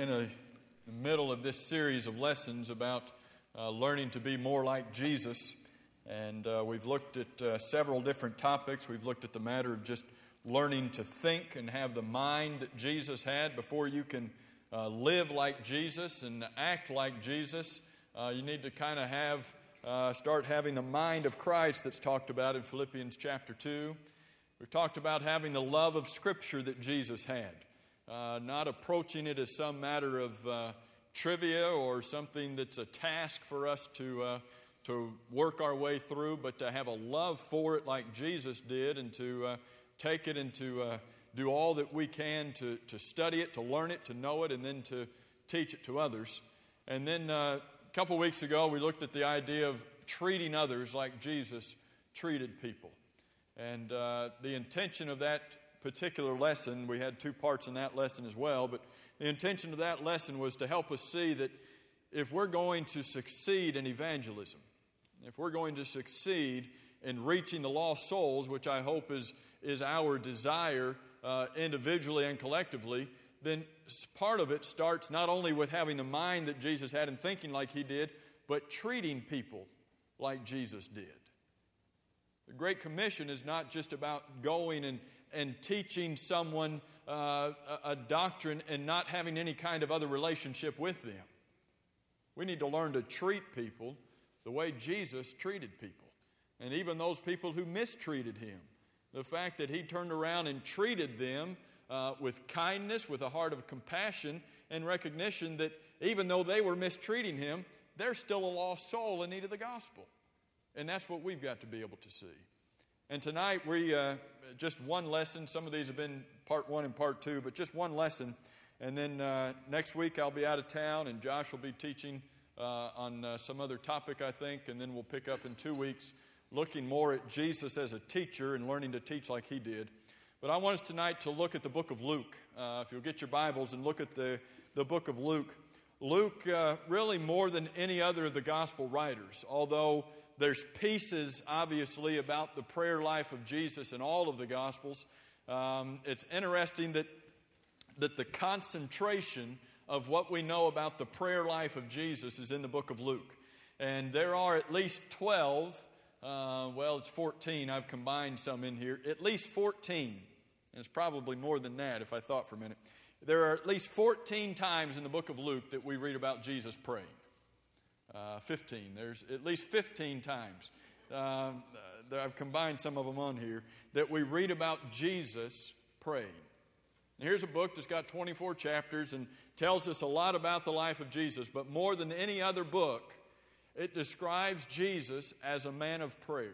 in the middle of this series of lessons about learning to be more like Jesus. And we've looked at several different topics. We've looked at the matter of just learning to think and have the mind that Jesus had. Before you can live like Jesus and act like Jesus, you need to kind of start having the mind of Christ that's talked about in Philippians chapter 2. We've talked about having the love of Scripture that Jesus had. Not approaching it as some matter of trivia or something that's a task for us to work our way through, but to have a love for it like Jesus did, and to take it and to do all that we can to study it, to learn it, to know it, and then to teach it to others. And then a couple weeks ago, we looked at the idea of treating others like Jesus treated people. And the intention of that particular lesson, we had two parts in that lesson as well, but the intention of that lesson was to help us see that if we're going to succeed in evangelism, if we're going to succeed in reaching the lost souls, which I hope is our desire individually and collectively, then part of it starts not only with having the mind that Jesus had and thinking like he did, but treating people like Jesus did. The Great Commission is not just about going and teaching someone a doctrine and not having any kind of other relationship with them. We need to learn to treat people the way Jesus treated people. And even those people who mistreated him. The fact that he turned around and treated them with kindness, with a heart of compassion, and recognition that even though they were mistreating him, they're still a lost soul in need of the gospel. And that's what we've got to be able to see. And tonight we just one lesson. Some of these have been part 1 and part 2, but just one lesson. And then next week I'll be out of town, and Josh will be teaching on some other topic, I think. And then we'll pick up in 2 weeks, looking more at Jesus as a teacher and learning to teach like he did. But I want us tonight to look at the book of Luke. If you'll get your Bibles and look at the book of Luke. Luke, really more than any other of the gospel writers, although there's pieces, obviously, about the prayer life of Jesus in all of the Gospels. It's interesting that the concentration of what we know about the prayer life of Jesus is in the book of Luke. And there are at least 12, it's 14, I've combined some in here, at least 14, and it's probably more than that if I thought for a minute. There are at least 14 times in the book of Luke that we read about Jesus praying. 15. There's at least 15 times. I've combined some of them on here that we read about Jesus praying. Now, here's a book that's got 24 chapters and tells us a lot about the life of Jesus, but more than any other book, it describes Jesus as a man of prayer.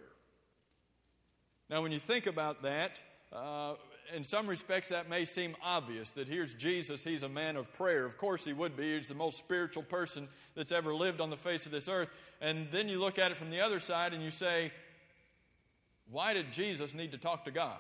Now, when you think about that, in some respects that may seem obvious, that here's Jesus, he's a man of prayer. Of course he would be. He's the most spiritual person that's ever lived on the face of this earth. And then you look at it from the other side and you say, why did Jesus need to talk to God?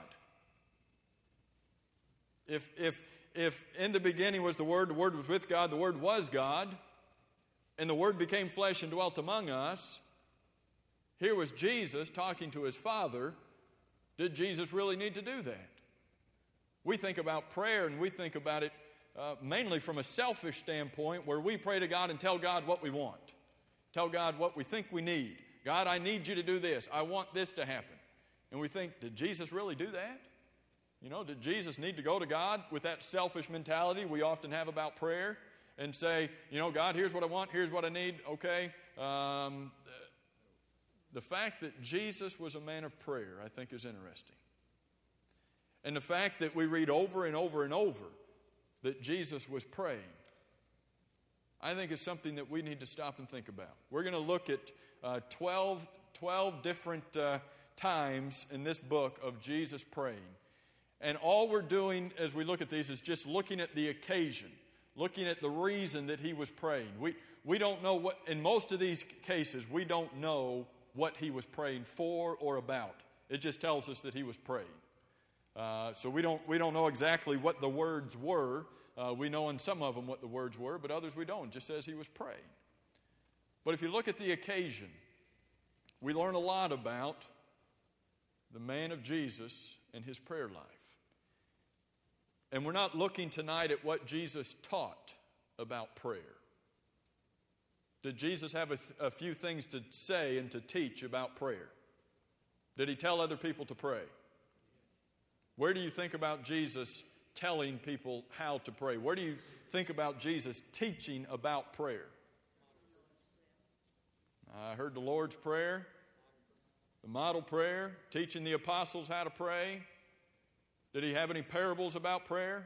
If in the beginning was the Word was with God, the Word was God, and the Word became flesh and dwelt among us, here was Jesus talking to his Father. Did Jesus really need to do that? We think about prayer and we think about it mainly from a selfish standpoint, where we pray to God and tell God what we want. Tell God what we think we need. God, I need you to do this. I want this to happen. And we think, did Jesus really do that? Did Jesus need to go to God with that selfish mentality we often have about prayer and say, God, here's what I want, here's what I need, okay? The fact that Jesus was a man of prayer, I think, is interesting. And the fact that we read over and over and over that Jesus was praying, I think is something that we need to stop and think about. We're going to look at 12 different times in this book of Jesus praying. And all we're doing as we look at these is just looking at the occasion, looking at the reason that he was praying. We don't know what, in most of these cases, we don't know what he was praying for or about. It just tells us that he was praying. So we don't know exactly what the words were. We know in some of them what the words were, but others we don't. It just says he was praying. But if you look at the occasion, we learn a lot about the man of Jesus and his prayer life. And we're not looking tonight at what Jesus taught. about prayer? Did Jesus have a few things to say and to teach about prayer? Did he tell other people to pray? Where do you think about Jesus telling people how to pray? Where do you think about Jesus teaching about prayer? I heard the Lord's Prayer, the model prayer, teaching the apostles how to pray. Did he have any parables about prayer?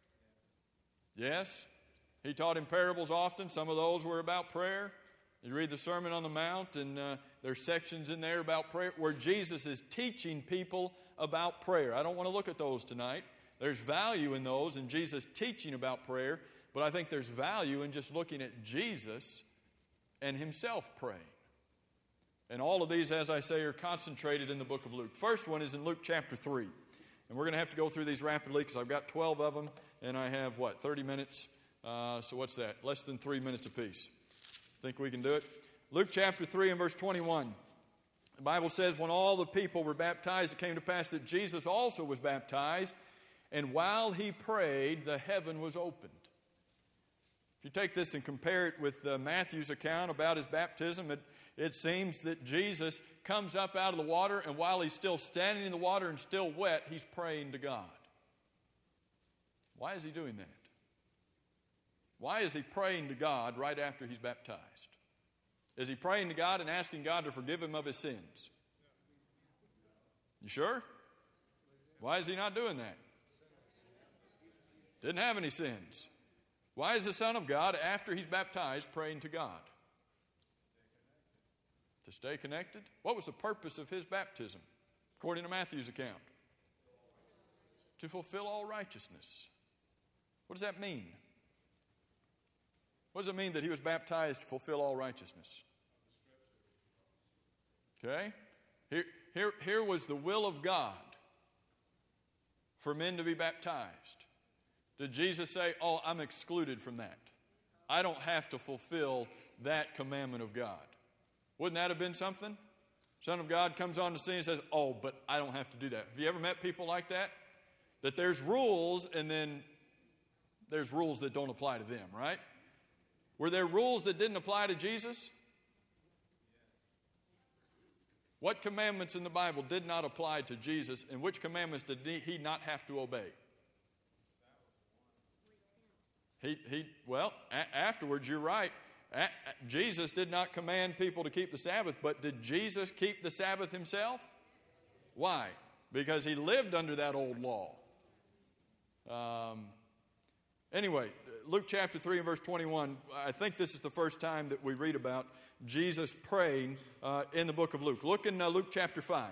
Yes. He taught in parables often. Some of those were about prayer. You read the Sermon on the Mount, and there's sections in there about prayer where Jesus is teaching people about prayer. I don't want to look at those tonight. There's value in those, in Jesus teaching about prayer, but I think there's value in just looking at Jesus and himself praying. And all of these, as I say, are concentrated in the book of Luke. First one is in Luke chapter 3. And we're going to have to go through these rapidly because I've got 12 of them, and I have, 30 minutes? So what's that? Less than 3 minutes apiece. Think we can do it? Luke chapter 3 and verse 21. The Bible says, when all the people were baptized, it came to pass that Jesus also was baptized, and while he prayed, the heaven was opened. If you take this and compare it with Matthew's account about his baptism, it seems that Jesus comes up out of the water, and while he's still standing in the water and still wet, he's praying to God. Why is he doing that? Why is he praying to God right after he's baptized? Is he praying to God and asking God to forgive him of his sins? You sure? Why is he not doing that? Didn't have any sins. Why is the Son of God, after he's baptized, praying to God? To stay connected? What was the purpose of his baptism, according to Matthew's account? To fulfill all righteousness. What does that mean? What does it mean that he was baptized to fulfill all righteousness? Okay? Here was the will of God for men to be baptized. Did Jesus say, oh, I'm excluded from that? I don't have to fulfill that commandment of God. Wouldn't that have been something? Son of God comes on the scene and says, oh, but I don't have to do that. Have you ever met people like that? That there's rules and then there's rules that don't apply to them, right? Were there rules that didn't apply to Jesus? What commandments in the Bible did not apply to Jesus, and which commandments did he not have to obey? Afterwards, you're right. Jesus did not command people to keep the Sabbath, but did Jesus keep the Sabbath himself? Why? Because he lived under that old law. Anyway, Luke chapter 3 and verse 21, I think this is the first time that we read about Jesus praying in the book of Luke. Look in Luke chapter 5.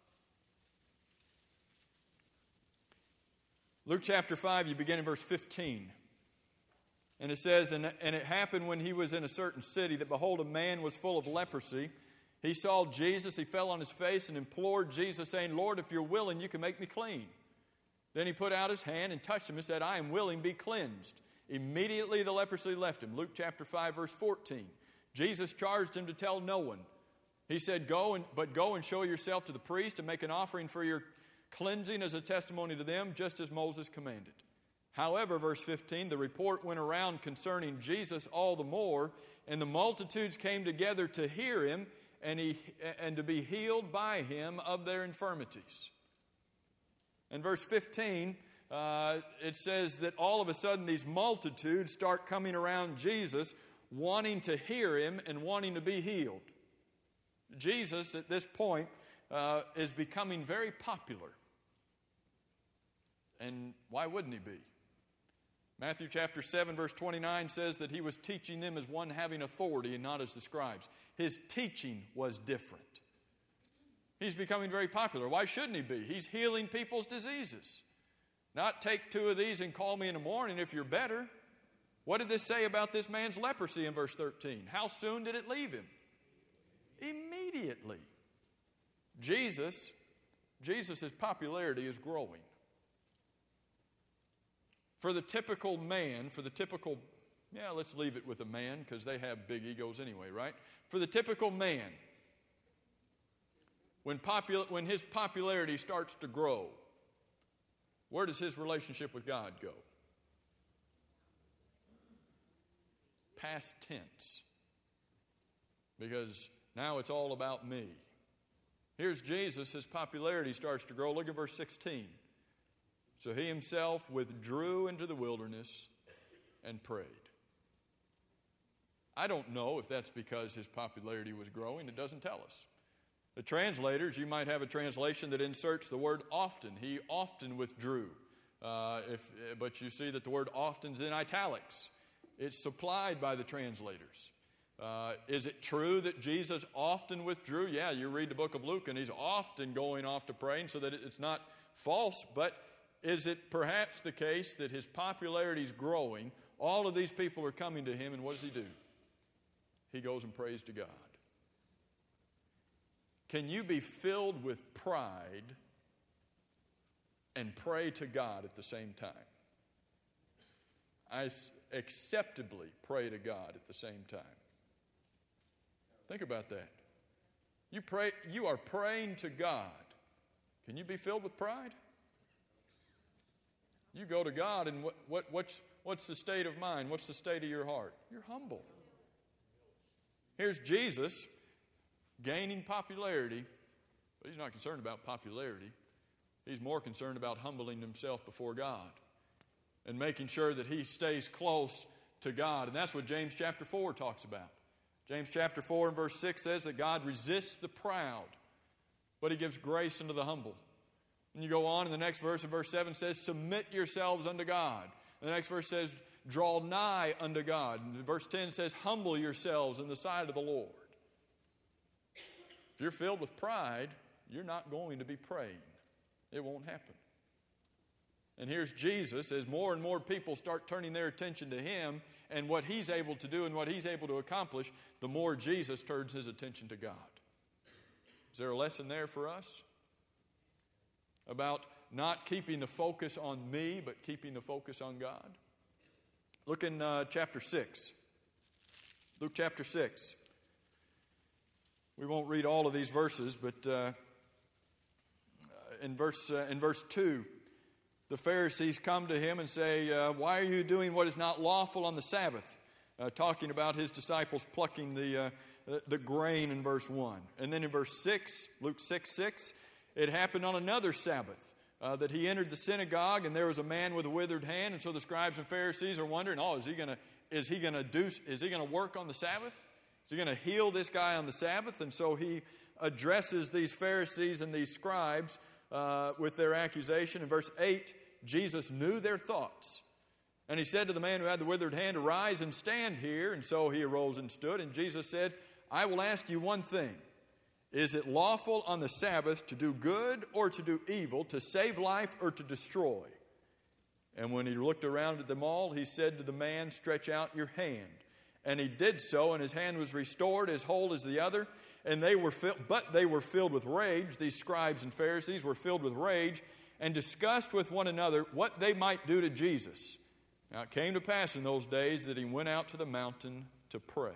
Luke chapter 5, you begin in verse 15. And it says, and it happened when he was in a certain city that, behold, a man was full of leprosy. He saw Jesus, he fell on his face and implored Jesus, saying, Lord, if you're willing, you can make me clean. Then he put out his hand and touched him and said, I am willing, be cleansed. Immediately the leprosy left him. Luke chapter 5, verse 14. Jesus charged him to tell no one. He said, go and show yourself to the priest and make an offering for your cleansing as a testimony to them, just as Moses commanded. However, verse 15, the report went around concerning Jesus all the more, and the multitudes came together to hear him and to be healed by him of their infirmities. In verse 15, it says that all of a sudden these multitudes start coming around Jesus, wanting to hear him and wanting to be healed. Jesus, at this point, is becoming very popular. And why wouldn't he be? Matthew chapter 7, verse 29 says that he was teaching them as one having authority and not as the scribes. His teaching was different. He's becoming very popular. Why shouldn't he be? He's healing people's diseases. Not take 2 of these and call me in the morning if you're better. What did this say about this man's leprosy in verse 13? How soon did it leave him? Immediately. Jesus' popularity is growing. For the typical man, let's leave it with a man because they have big egos anyway, right? For the typical man, when his popularity starts to grow, where does his relationship with God go? past tense because now it's all about me. Here's Jesus. His popularity starts to grow. Look at verse 16. So he himself withdrew into the wilderness and prayed. I don't know if that's because his popularity was growing. It doesn't tell us. The translators, you might have a translation that inserts the word often. He often withdrew. But you see that the word often is in italics. It's supplied by the translators. Is it true that Jesus often withdrew? Yeah, you read the book of Luke and he's often going off to praying, so that it's not false. But is it perhaps the case that his popularity is growing? All of these people are coming to him, and what does he do? He goes and prays to God. Can you be filled with pride and pray to God at the same time? I acceptably pray to God at the same time. Think about that. You are praying to God. Can you be filled with pride? You go to God, and what's the state of mind? What's the state of your heart? You're humble. Here's Jesus gaining popularity, but he's not concerned about popularity. He's more concerned about humbling himself before God and making sure that he stays close to God. And that's what James chapter 4 talks about. James chapter 4 and verse 6 says that God resists the proud, but he gives grace unto the humble. And you go on in the next verse, in verse 7 says, submit yourselves unto God. And the next verse says, draw nigh unto God. And verse 10 says, humble yourselves in the sight of the Lord. If you're filled with pride, you're not going to be praying. It won't happen. And here's Jesus, as more and more people start turning their attention to him and what he's able to do and what he's able to accomplish, the more Jesus turns his attention to God. Is there a lesson there for us? About not keeping the focus on me, but keeping the focus on God? Look in chapter 6. Luke chapter 6. We won't read all of these verses, but in verse 2, the Pharisees come to him and say, why are you doing what is not lawful on the Sabbath? Talking about his disciples plucking the grain in verse 1. And then in verse 6, Luke 6:6, it happened on another Sabbath that he entered the synagogue, and there was a man with a withered hand. And so the scribes and Pharisees are wondering, is he going to work on the Sabbath? Is he going to heal this guy on the Sabbath? And so he addresses these Pharisees and these scribes with their accusation. In verse 8, Jesus knew their thoughts. And he said to the man who had the withered hand, arise and stand here. And so he arose and stood. And Jesus said, I will ask you one thing. Is it lawful on the Sabbath to do good or to do evil, to save life or to destroy? And when he looked around at them all, he said to the man, stretch out your hand. And he did so, and his hand was restored, as whole as the other. And they were filled with rage. These scribes and Pharisees were filled with rage and discussed with one another what they might do to Jesus. Now it came to pass in those days that he went out to the mountain to pray.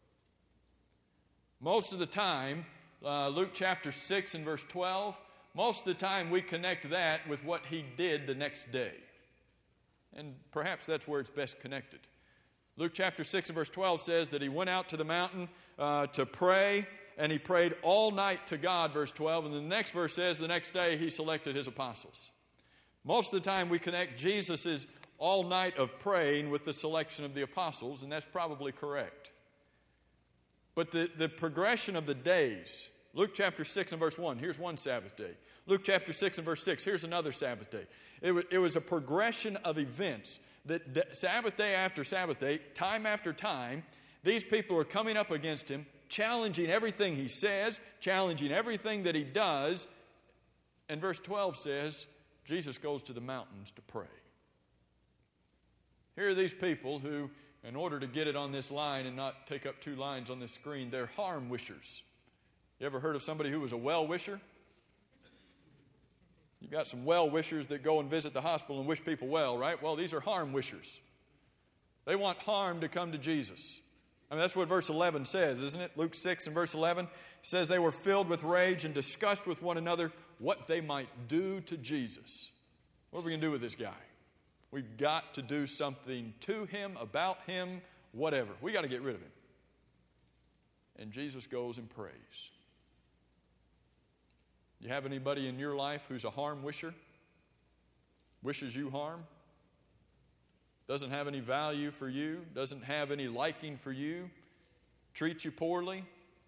Most of the time, Luke chapter 6 and verse 12, most of the time we connect that with what he did the next day. And perhaps that's where it's best connected. Luke chapter 6 and verse 12 says that he went out to the mountain to pray, and he prayed all night to God, verse 12. And the next verse says the next day he selected his apostles. Most of the time we connect Jesus' all night of praying with the selection of the apostles, and that's probably correct. But the progression of the days, Luke chapter 6 and verse 1, here's one Sabbath day. Luke chapter 6 and verse 6, here's another Sabbath day. It was a progression of events that Sabbath day after Sabbath day, time after time, these people are coming up against him, challenging everything he says, challenging everything that he does. And verse 12 says, Jesus goes to the mountains to pray. Here are these people who, in order to get it on this line and not take up two lines on this screen, they're harm wishers. You ever heard of somebody who was a well-wisher? You've got some well-wishers that go and visit the hospital and wish people well, right? Well, these are harm wishers. They want harm to come to Jesus. I mean, that's what verse 11 says, isn't it? Luke 6 and verse 11 says they were filled with rage and discussed with one another what they might do to Jesus. What are we going to do with this guy? We've got to do something to him, about him, whatever. We got to get rid of him. And Jesus goes and prays. You have anybody in your life who's a harm wisher? Wishes you harm? Doesn't have any value for you? Doesn't have any liking for you? Treats you poorly?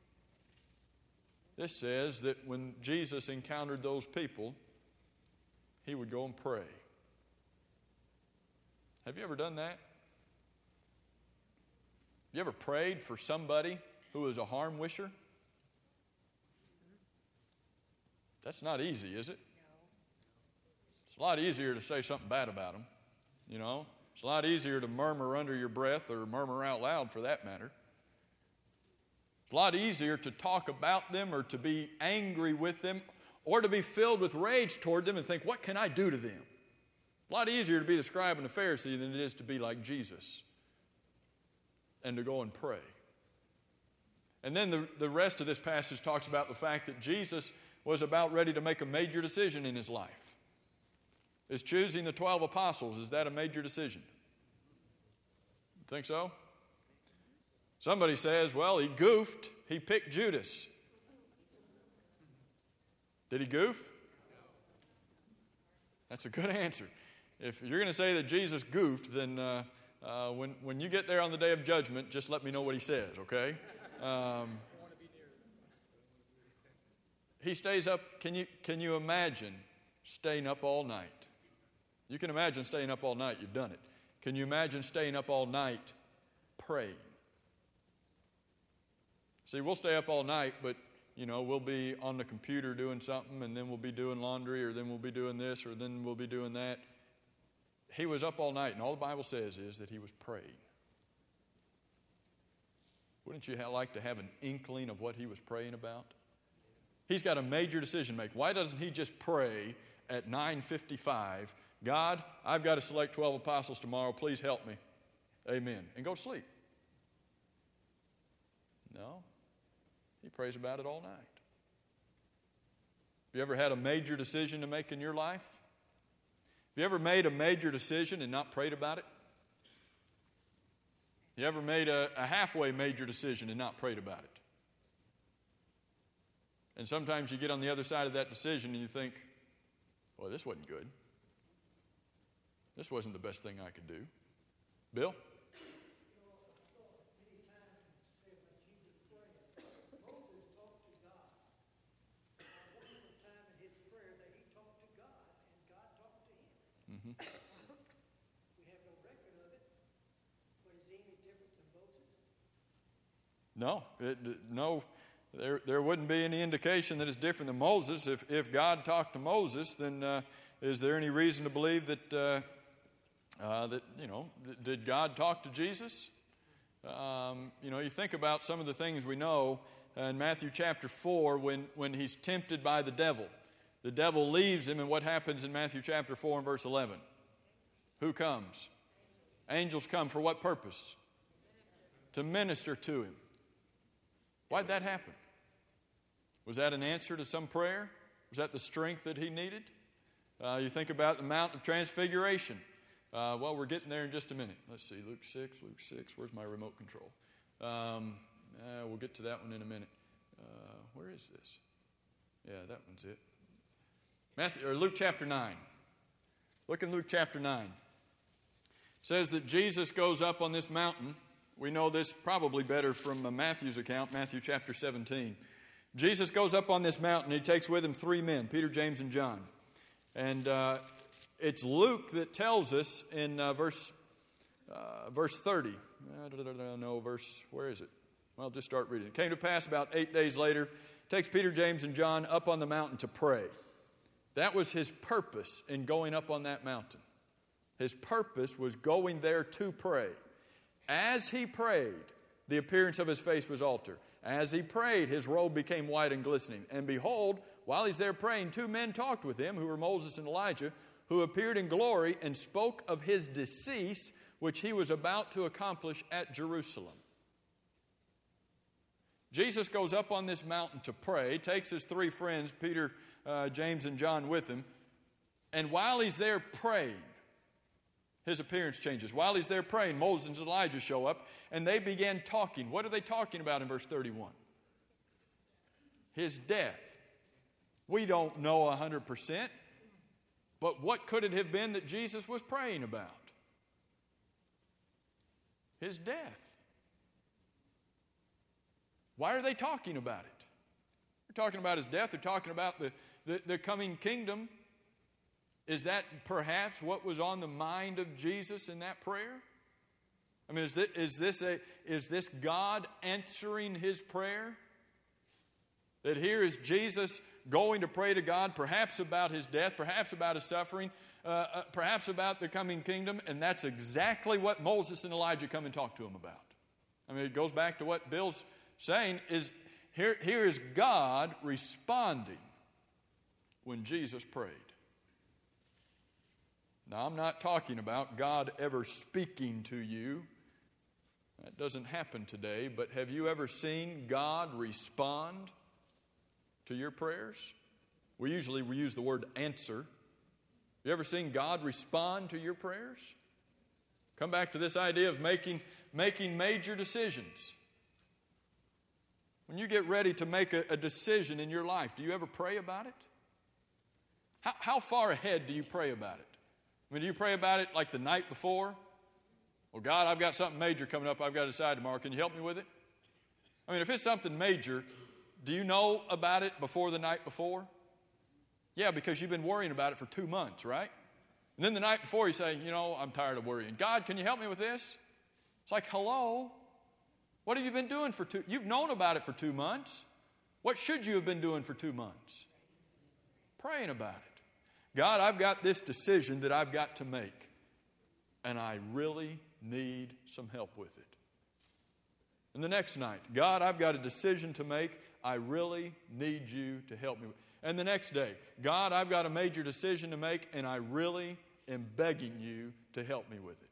This says that when Jesus encountered those people, he would go and pray. Have you ever done that? You ever prayed for somebody who was a harm wisher? That's not easy, is it? It's a lot easier to say something bad about them, you know. It's a lot easier to murmur under your breath or murmur out loud for that matter. It's a lot easier to talk about them or to be angry with them or to be filled with rage toward them and think, what can I do to them? A lot easier to be the scribe and the Pharisee than it is to be like Jesus and to go and pray. And then the rest of this passage talks about the fact that Jesus was about ready to make a major decision in his life. Is choosing the 12 apostles, is that a major decision? Think so? Somebody says, well, he goofed. He picked Judas. Did he goof? That's a good answer. If you're going to say that Jesus goofed, then when you get there on the day of judgment, just let me know what he says, okay? He stays up. Can you imagine staying up all night? You can imagine staying up all night. You've done it. Can you imagine staying up all night praying? See, we'll stay up all night, but, we'll be on the computer doing something, and then we'll be doing laundry, or then we'll be doing this, or then we'll be doing that. He was up all night, and all the Bible says is that he was praying. Wouldn't you like to have an inkling of what he was praying about? He's got a major decision to make. Why doesn't he just pray at 9:55, God, I've got to select 12 apostles tomorrow. Please help me. Amen. And go to sleep. No. He prays about it all night. Have you ever had a major decision to make in your life? Have you ever made a major decision and not prayed about it? You ever made a halfway major decision and not prayed about it? And sometimes you get on the other side of that decision and you think, well, this wasn't good. This wasn't the best thing I could do. Bill? Mm-hmm. We have no record of it, but is he any different than Moses? No, there wouldn't be any indication that it's different than Moses. If God talked to Moses, then is there any reason to believe that did God talk to Jesus? You think about some of the things we know in Matthew chapter 4 when he's tempted by the devil. The devil leaves him, and what happens in Matthew chapter 4 and verse 11? Who comes? Angels come for what purpose? To minister to him. Why'd that happen? Was that an answer to some prayer? Was that the strength that he needed? You think about the Mount of Transfiguration. We're getting there in just a minute. Let's see, Luke 6. Where's my remote control? We'll get to that one in a minute. Where is this? Yeah, that one's it. Luke chapter 9. Look in Luke chapter 9. It says that Jesus goes up on this mountain. We know this probably better from Matthew's account, Matthew chapter 17. Jesus goes up on this mountain. He takes with him 3 men, Peter, James, and John. And it's Luke that tells us in verse 30. Where is it? Well, just start reading. It came to pass about 8 days later, takes Peter, James, and John up on the mountain to pray. That was his purpose in going up on that mountain. His purpose was going there to pray. As he prayed, the appearance of his face was altered. As he prayed, his robe became white and glistening. And behold, while he's there praying, 2 men talked with him, who were Moses and Elijah, who appeared in glory and spoke of his decease, which he was about to accomplish at Jerusalem. Jesus goes up on this mountain to pray, takes his 3 friends, Peter, James, and John with him. And while he's there praying, his appearance changes. While he's there praying, Moses and Elijah show up, and they begin talking. What are they talking about in verse 31? His death. We don't know 100%, but what could it have been that Jesus was praying about? His death. Why are they talking about it? They're talking about his death. They're talking about the coming kingdom. Is that perhaps what was on the mind of Jesus in that prayer? I mean, is this God answering his prayer? That here is Jesus going to pray to God, perhaps about his death, perhaps about his suffering, perhaps about the coming kingdom, and that's exactly what Moses and Elijah come and talk to him about. I mean, it goes back to what Bill's saying, is here is God responding when Jesus prayed. Now, I'm not talking about God ever speaking to you. That doesn't happen today, but have you ever seen God respond to your prayers? We use the word answer. You ever seen God respond to your prayers? Come back to this idea of making major decisions. When you get ready to make a decision in your life, do you ever pray about it? How far ahead do you pray about it? I mean, do you pray about it like the night before? Well, God, I've got something major coming up I've got to decide tomorrow. Can you help me with it? I mean, if it's something major, do you know about it before the night before? Yeah, because you've been worrying about it for 2 months, right? And then the night before you say, I'm tired of worrying. God, can you help me with this? It's like, hello? What have you been doing for you've known about it for 2 months. What should you have been doing for 2 months? Praying about it. God, I've got this decision that I've got to make, and I really need some help with it. And the next night, God, I've got a decision to make. I really need you to help me with it. And the next day, God, I've got a major decision to make, and I really am begging you to help me with it.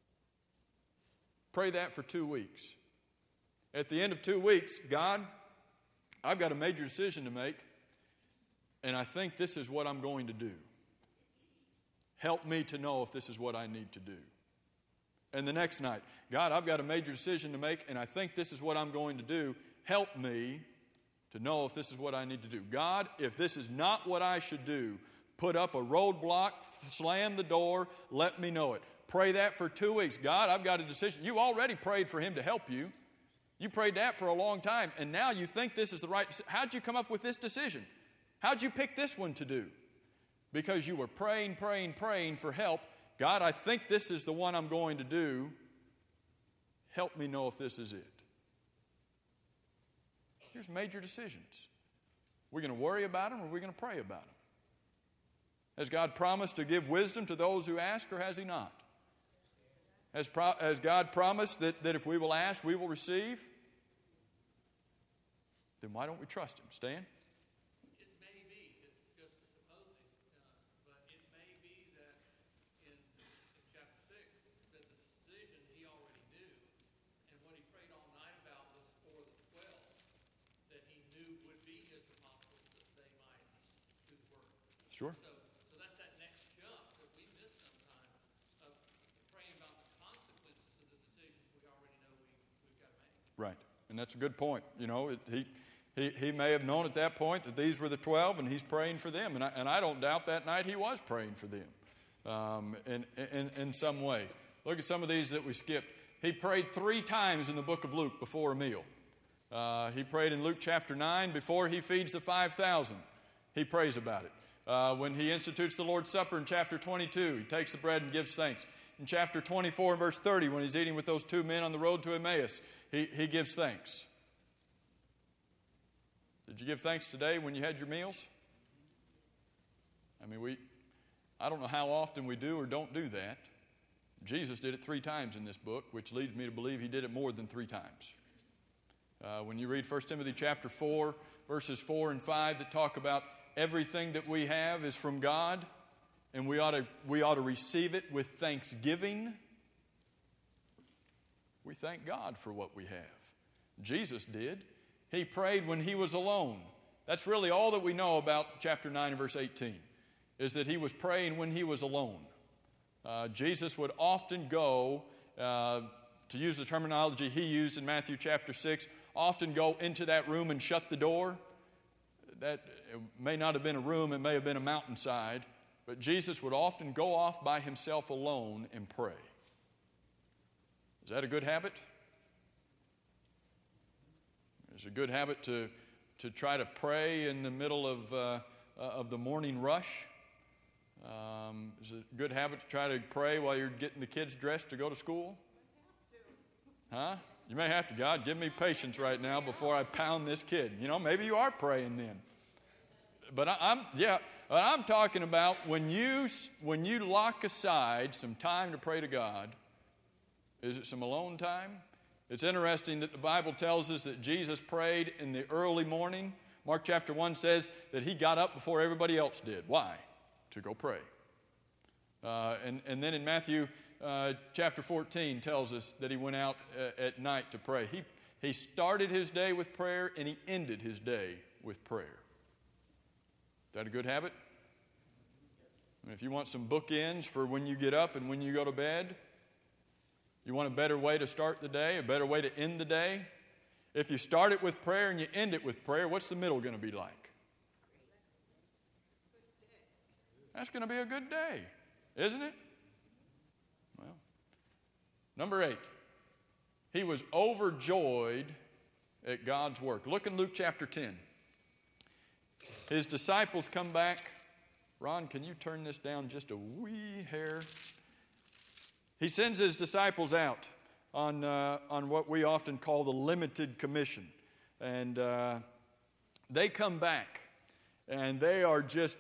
Pray that for 2 weeks. At the end of 2 weeks, God, I've got a major decision to make, and I think this is what I'm going to do. Help me to know if this is what I need to do. And the next night, God, I've got a major decision to make, and I think this is what I'm going to do. Help me to know if this is what I need to do. God, if this is not what I should do, put up a roadblock, slam the door, let me know it. Pray that for 2 weeks. God, I've got a decision. You already prayed for him to help you. You prayed that for a long time, and now you think this is the right decision. How'd you come up with this decision? How'd you pick this one to do? Because you were praying for help. God, I think this is the one I'm going to do. Help me know if this is it. Here's major decisions. We're going to worry about them, or we're going to pray about them. Has God promised to give wisdom to those who ask, or has he not? Has God promised that if we will ask, we will receive? Then why don't we trust him? Stan? Sure. So that's that next jump that we miss sometimes of praying about the consequences of the decisions we already know we've got to make. Right. And that's a good point. He may have known at that point that these were the 12, and he's praying for them. And I don't doubt that night he was praying for them in some way. Look at some of these that we skipped. He prayed 3 times in the book of Luke before a meal. He prayed in Luke chapter 9 before he feeds the 5,000. He prays about it. When he institutes the Lord's Supper in chapter 22, he takes the bread and gives thanks. In chapter 24 and verse 30, when he's eating with those 2 men on the road to Emmaus, he gives thanks. Did you give thanks today when you had your meals? I mean, I don't know how often we do or don't do that. Jesus did it 3 times in this book, which leads me to believe he did it more than 3 times. When you read 1 Timothy chapter 4, verses 4 and 5 that talk about everything that we have is from God, and we ought to receive it with thanksgiving. We thank God for what we have. Jesus did. He prayed when he was alone. That's really all that we know about chapter 9 and verse 18, is that he was praying when he was alone. Jesus would often go, to use the terminology he used in Matthew chapter 6, often go into that room and shut the door. That it may not have been a room, it may have been a mountainside, but Jesus would often go off by himself alone and pray. Is that a good habit? It's a good habit to try to pray in the middle of the morning rush. It's a good habit to try to pray while you're getting the kids dressed to go to school. Huh? You may have to. God, give me patience right now before I pound this kid. Maybe you are praying then. But I'm talking about when you lock aside some time to pray to God. Is it some alone time? It's interesting that the Bible tells us that Jesus prayed in the early morning. Mark chapter 1 says that he got up before everybody else did. Why? To go pray. And then in Matthew chapter 14 tells us that he went out at night to pray. He started his day with prayer and he ended his day with prayer. Is that a good habit? If you want some bookends for when you get up and when you go to bed, you want a better way to start the day, a better way to end the day? If you start it with prayer and you end it with prayer, what's the middle going to be like? That's going to be a good day, isn't it? Well, number 8, he was overjoyed at God's work. Look in Luke chapter 10. His disciples come back. Ron, can you turn this down just a wee hair? He sends his disciples out on what we often call the limited commission. And they come back, and they are just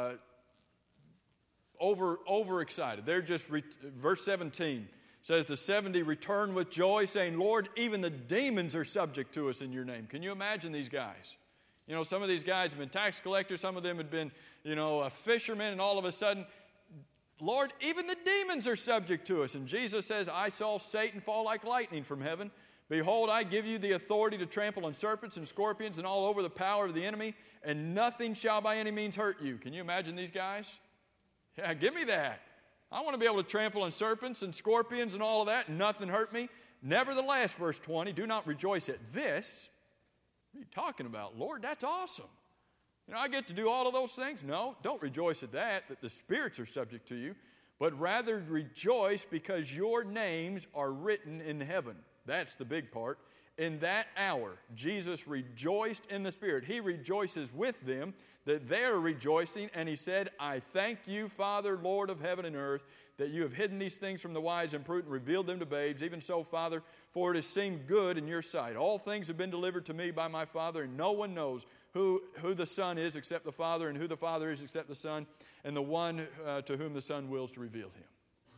overexcited. They're just, verse 17 says, the 70 returned with joy, saying, Lord, even the demons are subject to us in your name. Can you imagine these guys? Some of these guys have been tax collectors. Some of them had been, a fisherman. And all of a sudden, Lord, even the demons are subject to us. And Jesus says, I saw Satan fall like lightning from heaven. Behold, I give you the authority to trample on serpents and scorpions and all over the power of the enemy, and nothing shall by any means hurt you. Can you imagine these guys? Yeah, give me that. I want to be able to trample on serpents and scorpions and all of that, and nothing hurt me. Nevertheless, verse 20, do not rejoice at this. What are you talking about, Lord? That's awesome. I get to do all of those things. No, don't rejoice at that the spirits are subject to you, but rather rejoice because your names are written in heaven. That's the big part. In that hour, Jesus rejoiced in the Spirit. He rejoices with them that they're rejoicing, and he said, I thank you, Father, Lord of heaven and earth, that you have hidden these things from the wise and prudent, revealed them to babes. Even so, Father, for it has seemed good in your sight. All things have been delivered to me by my Father, and no one knows who the Son is except the Father, and who the Father is except the Son, and the one to whom the Son wills to reveal him.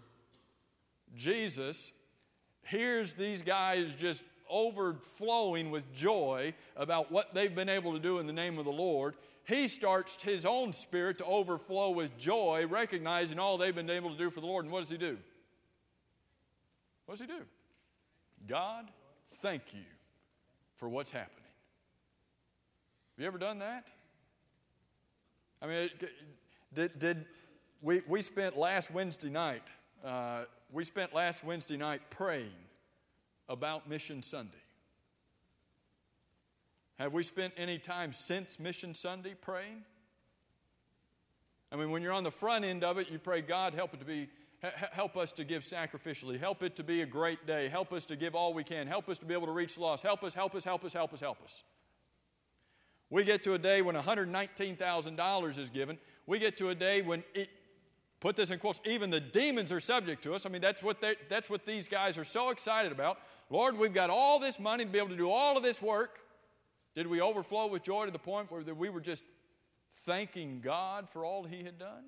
Jesus hears these guys just overflowing with joy about what they've been able to do in the name of the Lord. He starts his own spirit to overflow with joy, recognizing all they've been able to do for the Lord. And what does he do? What does he do? God, thank you for what's happening. Have you ever done that? I mean, we spent last Wednesday night praying about Mission Sunday. Have we spent any time since Mission Sunday praying? I mean, when you're on the front end of it, you pray, God, help us to give sacrificially. Help it to be a great day. Help us to give all we can. Help us to be able to reach the lost. Help us. We get to a day when $119,000 is given. We get to a day when, put this in quotes, even the demons are subject to us. I mean, that's what these guys are so excited about. Lord, we've got all this money to be able to do all of this work. Did we overflow with joy to the point where we were just thanking God for all he had done?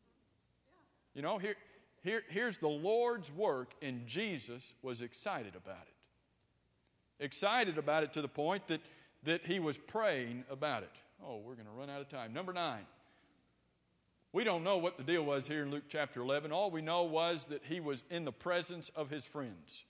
Here's the Lord's work, and Jesus was excited about it. Excited about it to the point that he was praying about it. Oh, we're going to run out of time. Number 9. We don't know what the deal was here in Luke chapter 11. All we know was that he was in the presence of his friends.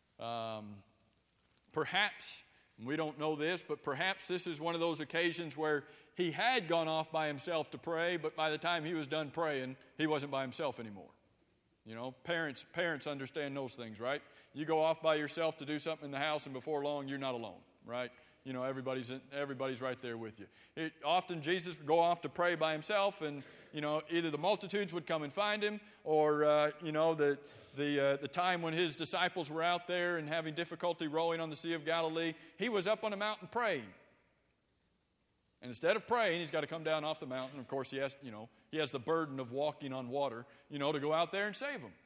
Perhaps, we don't know this, but perhaps this is one of those occasions where he had gone off by himself to pray, but by the time he was done praying, he wasn't by himself anymore. You know, parents understand those things, right? You go off by yourself to do something in the house, and before long, you're not alone, right? You know, everybody's right there with you. Often Jesus would go off to pray by himself, and, you know, either the multitudes would come and find him, or, you know, the time when his disciples were out there and having difficulty rowing on the Sea of Galilee, he was up on a mountain praying. And instead of praying, he's got to come down off the mountain. Of course, he has the burden of walking on water, you know, to go out there and save them.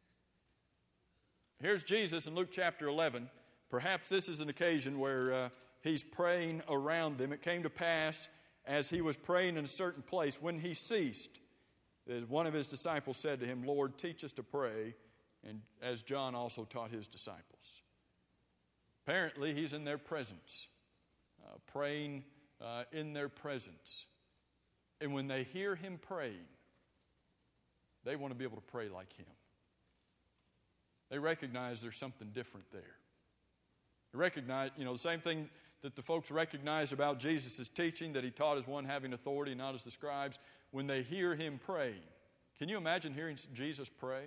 Here's Jesus in Luke chapter 11. Perhaps this is an occasion where he's praying around them. It came to pass as he was praying in a certain place, when he ceased, one of his disciples said to him, Lord, teach us to pray, and as John also taught his disciples. Apparently, he's in their presence, praying in their presence. And when they hear him praying, they want to be able to pray like him. They recognize there's something different there. They recognize, you know, the same thing that the folks recognize about Jesus' teaching, that he taught as one having authority, not as the scribes. When they hear him praying, can you imagine hearing Jesus pray?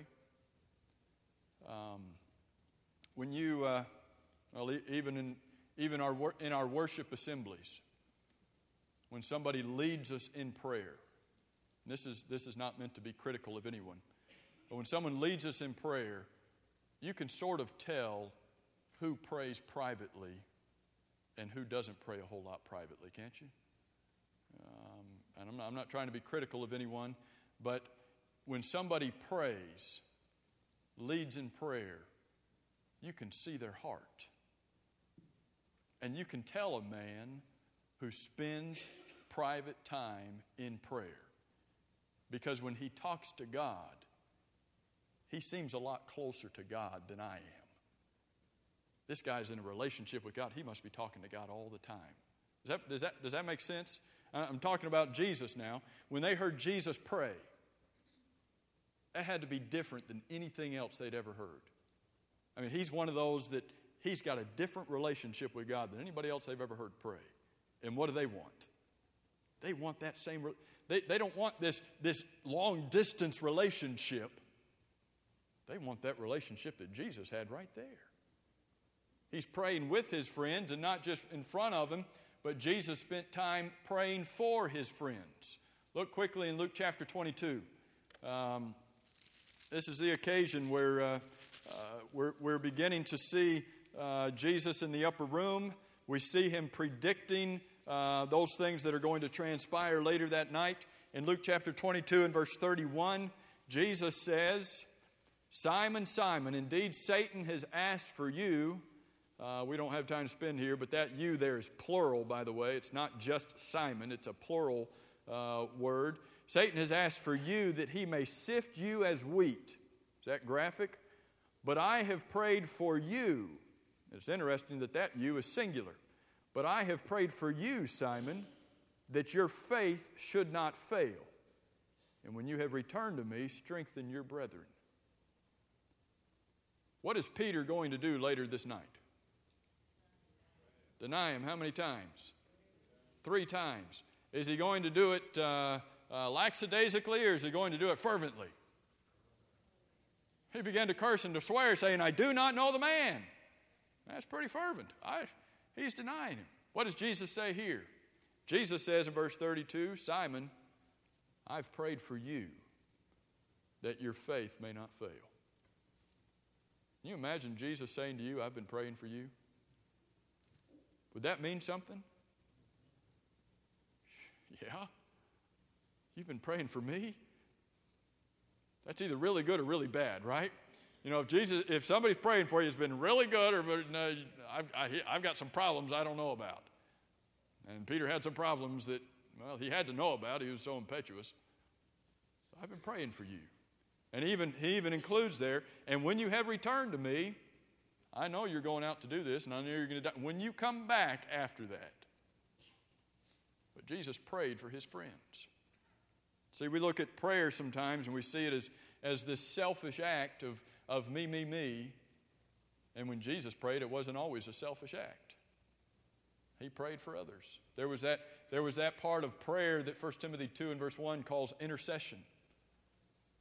When you, even in our worship assemblies, when somebody leads us in prayer, this is not meant to be critical of anyone, but when someone leads us in prayer, you can sort of tell who prays privately and who doesn't pray a whole lot privately, can't you? And I'm not trying to be critical of anyone, but when somebody prays, leads in prayer, you can see their heart. And you can tell a man who spends private time in prayer. Because when he talks to God, he seems a lot closer to God than I am. This guy's in a relationship with God. He must be talking to God all the time. Does that make sense? I'm talking about Jesus now. When they heard Jesus pray, that had to be different than anything else they'd ever heard. I mean, he's one of those that he's got a different relationship with God than anybody else they've ever heard pray. And what do they want? They want that same, they don't want this long distance relationship. They want that relationship that Jesus had right there. He's praying with his friends and not just in front of them, but Jesus spent time praying for his friends. Look quickly in Luke chapter 22. This is the occasion where we're beginning to see Jesus in the upper room. We see him predicting those things that are going to transpire later that night. In Luke chapter 22 and verse 31, Jesus says, Simon, Simon, indeed Satan has asked for you. We don't have time to spend here, but that you there is plural, by the way. It's not just Simon. It's a plural word. Satan has asked for you that he may sift you as wheat. Is that graphic? But I have prayed for you. It's interesting that you is singular. But I have prayed for you, Simon, that your faith should not fail. And when you have returned to me, strengthen your brethren. What is Peter going to do later this night? Deny him how many times? 3 times. Is he going to do it lackadaisically, or is he going to do it fervently? He began to curse and to swear, saying, I do not know the man. That's pretty fervent. He's denying him. What does Jesus say here? Jesus says in verse 32, Simon, I've prayed for you that your faith may not fail. Can you imagine Jesus saying to you, I've been praying for you? Would that mean something? Yeah. You've been praying for me? That's either really good or really bad, right? You know, if somebody's praying for you, it's been really good, or no, I've got some problems I don't know about. And Peter had some problems that, well, he had to know about. He was so impetuous. I've been praying for you. And he even includes there, and when you have returned to me, I know you're going out to do this, and I know you're going to die. When you come back after that. But Jesus prayed for his friends. See, we look at prayer sometimes, and we see it as this selfish act of me, me, me. And when Jesus prayed, it wasn't always a selfish act. He prayed for others. There was that part of prayer that 1 Timothy 2 and verse 1 calls intercession.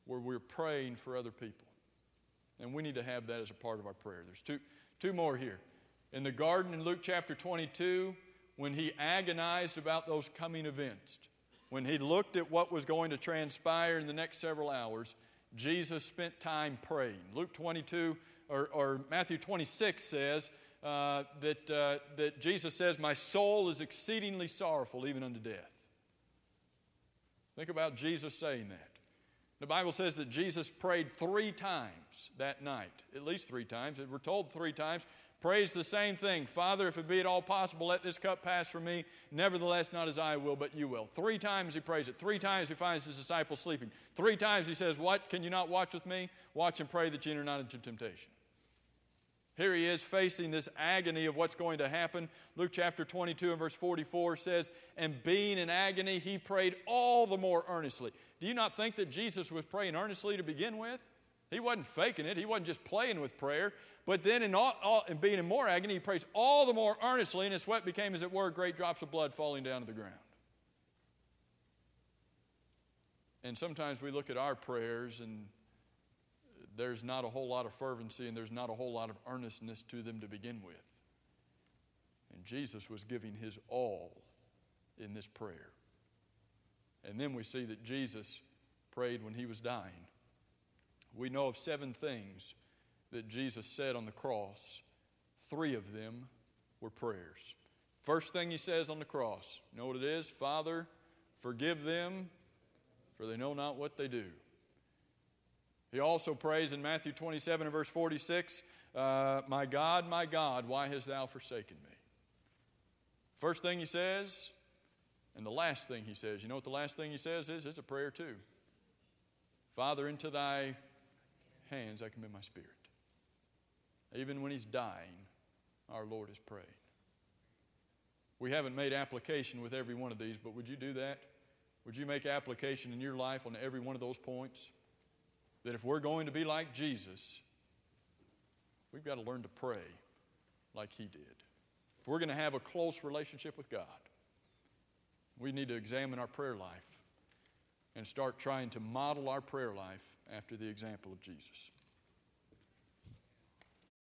where we're praying for other people. And we need to have that as a part of our prayer. There's two more here. In the garden in Luke chapter 22, when he agonized about those coming events, when he looked at what was going to transpire in the next several hours, Jesus spent time praying. Luke 22 or Matthew 26 says that Jesus says, "My soul is exceedingly sorrowful, even unto death." Think about Jesus saying that. The Bible says that Jesus prayed 3 times that night, at least 3 times. We're told 3 times. Prays the same thing. "Father, if it be at all possible, let this cup pass from me. Nevertheless, not as I will, but you will." 3 times he prays it. 3 times he finds his disciples sleeping. 3 times he says, "What? Can you not watch with me? Watch and pray that you enter not into temptation." Here he is facing this agony of what's going to happen. Luke chapter 22 and verse 44 says, "And being in agony, he prayed all the more earnestly." Do you not think that Jesus was praying earnestly to begin with? He wasn't faking it. He wasn't just playing with prayer. But then in being in more agony, he prays all the more earnestly, and his sweat became, as it were, great drops of blood falling down to the ground. And sometimes we look at our prayers, and there's not a whole lot of fervency, and there's not a whole lot of earnestness to them to begin with. And Jesus was giving his all in this prayer. And then we see that Jesus prayed when he was dying. We know of 7 things that Jesus said on the cross. 3 of them were prayers. First thing he says on the cross, you know what it is? "Father, forgive them, for they know not what they do." He also prays in Matthew 27 and verse 46, my God, why hast thou forsaken me?" First thing he says, and the last thing he says. You know what the last thing he says is? It's a prayer too. "Father, into thy hands I commit my spirit." Even when he's dying, our Lord is praying. We haven't made application with every one of these, but would you do that? Would you make application in your life on every one of those points? That if we're going to be like Jesus, we've got to learn to pray like he did. If we're going to have a close relationship with God, we need to examine our prayer life and start trying to model our prayer life after the example of Jesus.